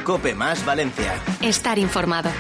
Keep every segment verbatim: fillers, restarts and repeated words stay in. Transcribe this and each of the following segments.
Cope Más Valencia. Estar informado.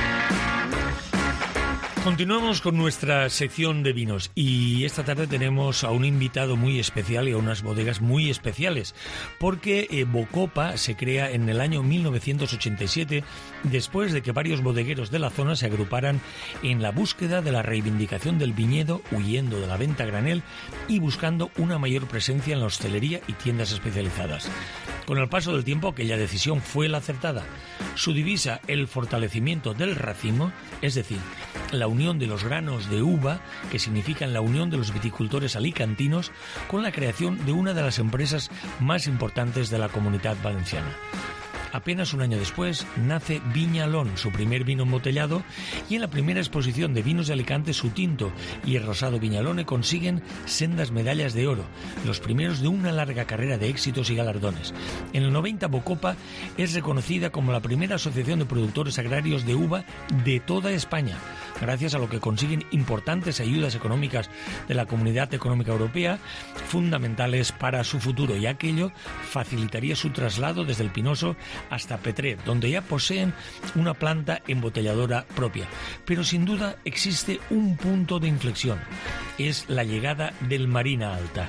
Continuamos con nuestra sección de vinos y esta tarde tenemos a un invitado muy especial y a unas bodegas muy especiales porque eh, Bocopa se crea en el año mil novecientos ochenta y siete después de que varios bodegueros de la zona se agruparan en la búsqueda de la reivindicación del viñedo, huyendo de la venta a granel y buscando una mayor presencia en la hostelería y tiendas especializadas. Con el paso del tiempo, aquella decisión fue la acertada. Su divisa, el fortalecimiento del racimo, es decir, la unión de los granos de uva, que significan la unión de los viticultores alicantinos, con la creación de una de las empresas más importantes de la Comunidad Valenciana. Apenas un año después nace Viñalón, su primer vino embotellado, y en la primera exposición de vinos de Alicante su tinto y el rosado Viñalone consiguen sendas medallas de oro, los primeros de una larga carrera de éxitos y galardones. En el noventa Bocopa es reconocida como la primera asociación de productores agrarios de uva de toda España, gracias a lo que consiguen importantes ayudas económicas de la Comunidad Económica Europea, fundamentales para su futuro, y aquello facilitaría su traslado desde el Pinoso hasta Petrer, donde ya poseen una planta embotelladora propia. Pero sin duda existe un punto de inflexión, es la llegada del Marina Alta.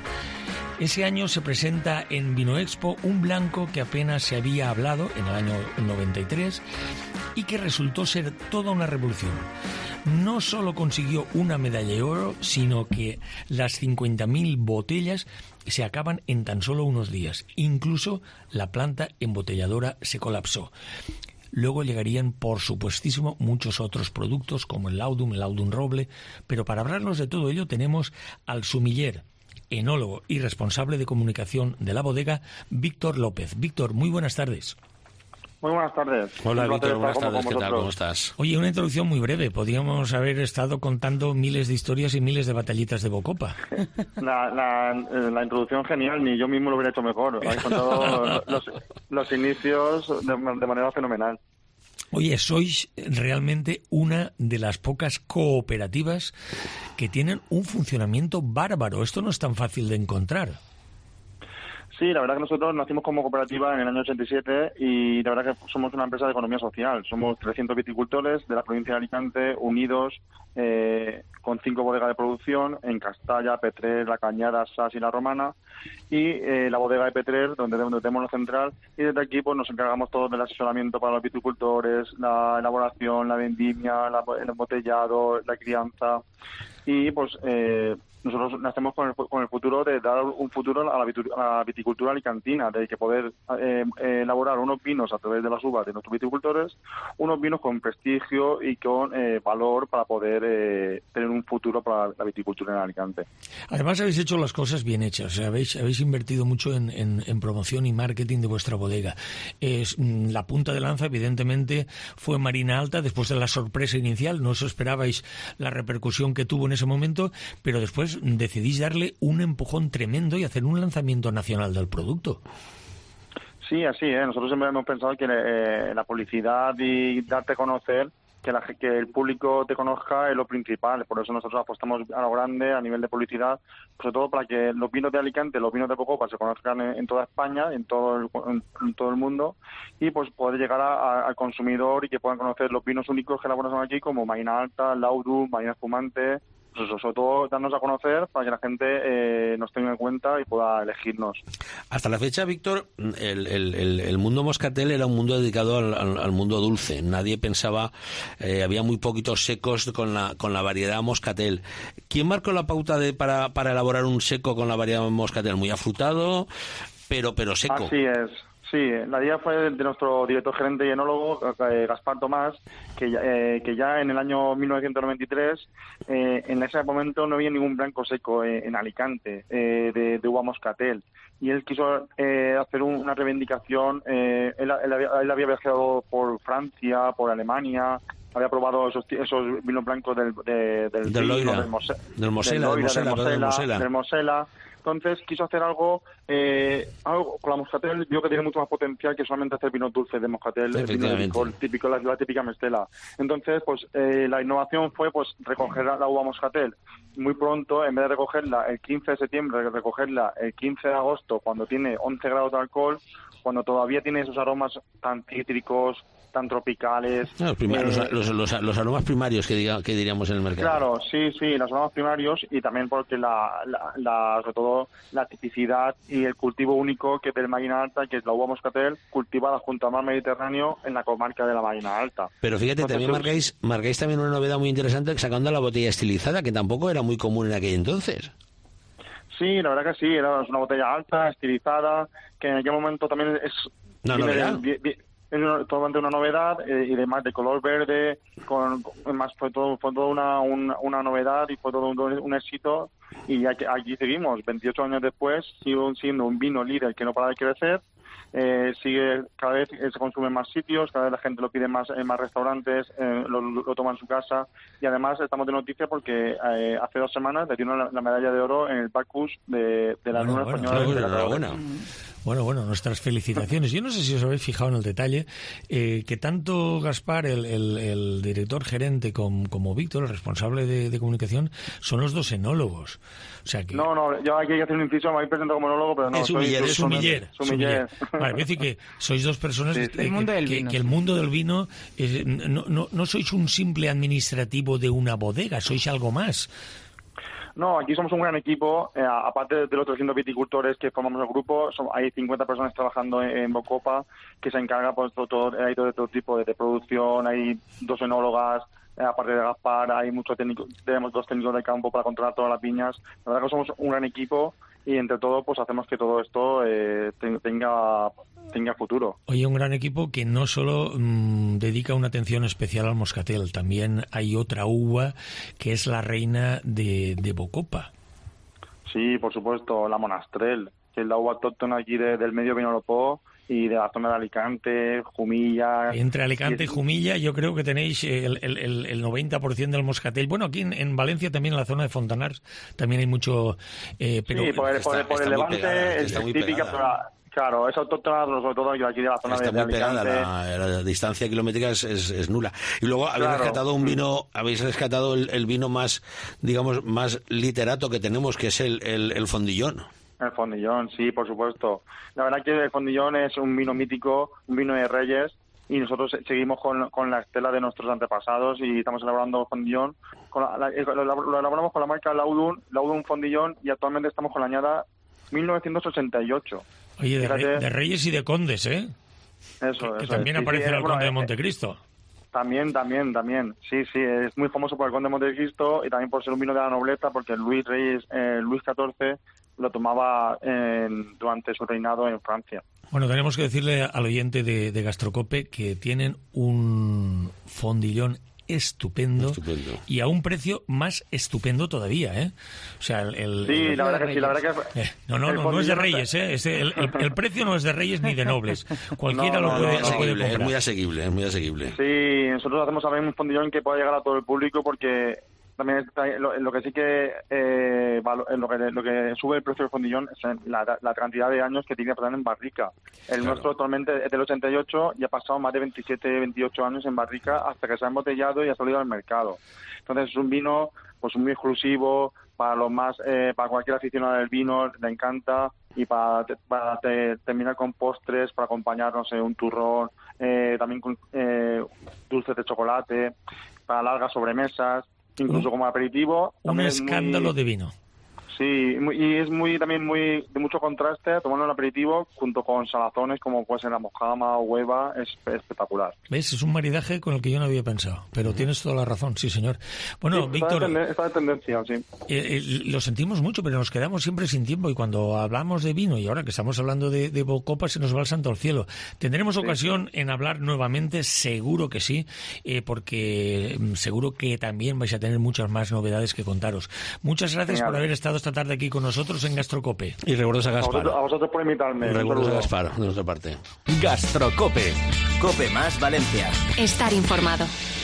Ese año se presenta en Vinoexpo un blanco que apenas se había hablado en el año noventa y tres y que resultó ser toda una revolución. No solo consiguió una medalla de oro, sino que las cincuenta mil botellas se acaban en tan solo unos días. Incluso la planta embotelladora se colapsó. Luego llegarían, por supuestísimo, muchos otros productos como el Laudum, el Laudum Roble, pero para hablarnos de todo ello tenemos al sumiller, enólogo y responsable de comunicación de la bodega, Víctor López. Víctor, muy buenas tardes. Muy buenas tardes. Hola, Víctor, buenas tardes, ¿qué tal? ¿Cómo estás? Oye, una introducción muy breve. Podríamos haber estado contando miles de historias y miles de batallitas de Bocopa. La, la, la introducción genial, ni yo mismo lo hubiera hecho mejor. Habéis contado los, los inicios de, de manera fenomenal. Oye, sois realmente una de las pocas cooperativas que tienen un funcionamiento bárbaro. Esto no es tan fácil de encontrar. Sí, la verdad que nosotros nacimos como cooperativa en el año ochenta y siete y la verdad que somos una empresa de economía social. Somos trescientos viticultores de la provincia de Alicante, unidos eh, con cinco bodegas de producción en Castalla, Petrer, La Cañada, Sas y La Romana, y eh, la bodega de Petrer, donde, donde tenemos la central, y desde aquí pues nos encargamos todos del asesoramiento para los viticultores, la elaboración, la vendimia, la, el embotellado, la crianza, y pues eh, nosotros nacemos con el, con el futuro de dar un futuro a la, vitu, a la viticultura alicantina, de que poder eh, eh, elaborar unos vinos a través de las uvas de nuestros viticultores, unos vinos con prestigio y con eh, valor para poder eh, tener un futuro para la viticultura en Alicante. Además habéis hecho las cosas bien hechas, o sea, habéis, habéis invertido mucho en, en, en promoción y marketing de vuestra bodega. Es, la punta de lanza, evidentemente, fue Marina Alta, después de la sorpresa inicial, no os esperabais la repercusión que tuvo en ese momento, pero después decidís darle un empujón tremendo y hacer un lanzamiento nacional del producto. Sí, así, ¿eh? Nosotros siempre hemos pensado que eh, la publicidad y darte a conocer, que, la, que el público te conozca es lo principal. Por eso nosotros apostamos a lo grande a nivel de publicidad, sobre todo para que los vinos de Alicante, los vinos de Bocopa se conozcan en, en toda España, en todo el, en, en todo el mundo, y pues poder llegar a, a, al consumidor y que puedan conocer los vinos únicos que elaboramos aquí, como Marina Alta, Laudum, Marina Espumante. Pues eso, sobre todo darnos a conocer para que la gente eh, nos tenga en cuenta y pueda elegirnos. Hasta la fecha, Víctor, el, el, el, el mundo moscatel era un mundo dedicado al, al, al mundo dulce. Nadie pensaba, eh, había muy poquitos secos con la con la variedad moscatel. ¿Quién marcó la pauta de para, para elaborar un seco con la variedad moscatel? Muy afrutado, pero pero seco. Así es. Sí, la idea fue de nuestro director gerente y enólogo, eh, Gaspar Tomás, que ya, eh, que ya en el año mil novecientos noventa y tres, eh, en ese momento no había ningún blanco seco eh, en Alicante eh, de, de uva moscatel. Y él quiso eh, hacer un, una reivindicación. Eh, él, él, había, él había viajado por Francia, por Alemania, había probado esos, esos vinos blancos del, de, del, del, vino, Loira, del, Mose, del Mosela, del Mosela, del Mosela, del Mosela, del Mosela Entonces quiso hacer algo, eh, algo con la Moscatel, vio que tiene mucho más potencial que solamente hacer vinos dulces de Moscatel, vino de licor, típico, la, la típica mestela. Entonces, pues eh, la innovación fue pues recoger la uva Moscatel muy pronto, en vez de recogerla el quince de septiembre, recogerla el quince de agosto, cuando tiene once grados de alcohol, cuando todavía tiene esos aromas tan cítricos, tan tropicales. No, los, primar, eh, los, los, los, los aromas primarios que, diga, que diríamos en el mercado. Claro, sí, sí, los aromas primarios, y también porque la, la, la sobre todo la tipicidad y el cultivo único que del Marina Alta, que es la uva Moscatel, cultivada junto al mar Mediterráneo en la comarca de la Marina Alta. Pero fíjate, entonces, también marcáis, marcáis también una novedad muy interesante sacando la botella estilizada, que tampoco era muy común en aquel entonces. Sí, la verdad que sí, era una botella alta, estilizada, que en aquel momento también es... ¿Una novedad? De, de, es totalmente una novedad, eh, y además de color verde, con, con más fue todo fue todo una, una, una novedad y fue todo un, un éxito, y aquí, aquí seguimos, veintiocho años después, sigue siendo un vino líder que no para de crecer. Eh, sigue cada vez se consume en más sitios, cada vez la gente lo pide más en más restaurantes, eh, lo, lo toma en su casa, y además estamos de noticia porque eh, hace dos semanas le dieron la, la medalla de oro en el Bacchus de, de la bueno, Unión bueno, Española. Bueno, enhorabuena. Bueno, bueno, nuestras felicitaciones. Yo no sé si os habéis fijado en el detalle, eh, que tanto Gaspar, el, el, el director gerente, como, como Víctor, el responsable de, de comunicación, son los dos enólogos. O sea que... No, no, yo aquí hay que hacer un inciso, me habéis presentado como enólogo, pero no. Es sumiller, es sumiller. sumiller. Vale, quiero decir que sois dos personas sí, sí. Que, el que, vino, que el mundo del vino, es, no, no, no sois un simple administrativo de una bodega, sois algo más. No, aquí somos un gran equipo, eh, aparte de los trescientos viticultores que formamos el grupo, son, hay cincuenta personas trabajando en, en Bocopa que se encargan pues, todo, todo, hay todo, todo tipo de, de producción, hay dos enólogas, eh, aparte de Gaspar, hay muchos técnicos, tenemos dos técnicos de campo para controlar todas las viñas. La verdad que somos un gran equipo y entre todo pues hacemos que todo esto eh, tenga tenga futuro. Oye, un gran equipo que no solo mmm, dedica una atención especial al moscatel, también hay otra uva que es la reina de, de Bocopa. Sí, por supuesto, la Monastrell, que es la uva autóctona aquí de, del medio Vinalopó y de la zona de Alicante, Jumilla... Entre Alicante y Jumilla yo creo que tenéis el, el, el noventa por ciento del moscatel. Bueno, aquí en, en Valencia también, en la zona de Fontanars, también hay mucho... Eh, pero sí, por el, está, por el, por el Levante pegada, es típica... Pero, claro, es autóctona, sobre todo aquí de la zona está de, de muy Alicante. Pegada, la, la distancia kilométrica es, es, es nula. Y luego habéis claro. rescatado un vino, habéis rescatado el, el vino más, digamos, más literato que tenemos, que es el, el, el Fondillón. El Fondillón, sí, por supuesto. La verdad que el Fondillón es un vino mítico, un vino de reyes, y nosotros seguimos con, con la estela de nuestros antepasados y estamos elaborando Fondillón. Con la, la, lo, lo elaboramos con la marca Laudun, Laudun Fondillón, y actualmente estamos con la añada mil novecientos ochenta y ocho. Oye, de, Fíjate, de reyes y de condes, ¿eh? Eso, que, que eso también es. aparece sí, sí, el bueno, conde de eh, Montecristo. También, también, también. Sí, sí, es muy famoso por el conde de Montecristo y también por ser un vino de la nobleza, porque Luis Reyes, eh, Luis catorce lo tomaba en, durante su reinado en Francia. Bueno, tenemos que decirle al oyente de, de Gastrocope que tienen un fondillón estupendo, estupendo y a un precio más estupendo todavía, ¿eh? O sea, el, el sí, el, la verdad que sí, la verdad que eh, no, no, no, no es de Reyes, ¿eh? Es el, el, el precio no es de Reyes ni de nobles. Cualquiera no, lo no, puede, no, lo puede asequible, comprar. Es muy asequible, es muy asequible. Sí, nosotros hacemos también un fondillón que pueda llegar a todo el público, porque también está, lo, lo que sí que, eh, lo que lo que sube el precio del fondillón es la, la cantidad de años que tiene que pasar en barrica. El claro. nuestro actualmente es del ochenta y ocho y ha pasado más de veintisiete, veintiocho años en barrica hasta que se ha embotellado y ha salido al mercado. Entonces es un vino pues muy exclusivo para los más eh, para cualquier aficionado del vino, le encanta, y para, para te, terminar con postres, para acompañar, no sé, un turrón, eh, también con eh, dulces de chocolate, para largas sobremesas, incluso como aperitivo. Un escándalo muy, de vino. Sí, muy, y es muy también muy de mucho contraste tomarlo en aperitivo junto con salazones como puede ser la mojama o hueva, es espectacular. ¿Ves? Es un maridaje con el que yo no había pensado, pero mm. tienes toda la razón, sí señor. Bueno, sí, Víctor, está de, está de tendencia, sí. Eh, eh, lo sentimos mucho, pero nos quedamos siempre sin tiempo, y cuando hablamos de vino, y ahora que estamos hablando de, de Bocopa, se nos va el santo al cielo. Tendremos sí. ocasión en hablar nuevamente, seguro que sí, eh, porque seguro que también vais a tener muchas más novedades que contaros. Muchas gracias Genial. por haber estado esta tarde aquí con nosotros en Gastrocope. Y recuerdos a Gaspar. A vosotros, a vosotros por invitarme. Recuerdos a Gaspar, de nuestra parte. Gastrocope. Cope más Valencia. Estar informado.